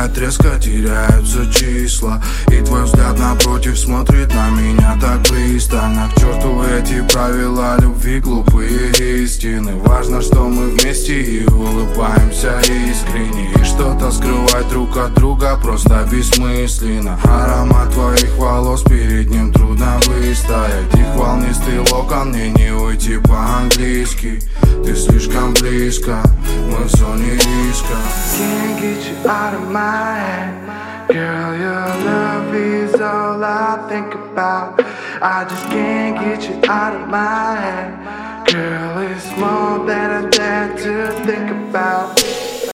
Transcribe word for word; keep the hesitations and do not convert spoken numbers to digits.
опять резко теряются числа. И твой взгляд напротив смотрит на меня так пристально. К черту эти правила любви, глупые истины. Важно, что мы вместе и улыбаемся искренне. И что-то скрывать друг от друга просто бессмысленно. Аромат твоих волос, перед ним трудно выстоять. Их волнистый локон, мне не уйти по-английски. Ты слишком близко, мы в зоне риска. Can't get you out of my head. Girl, your love is all I think about. I just can't get you out of my head. Girl, it's more than I dare to think about.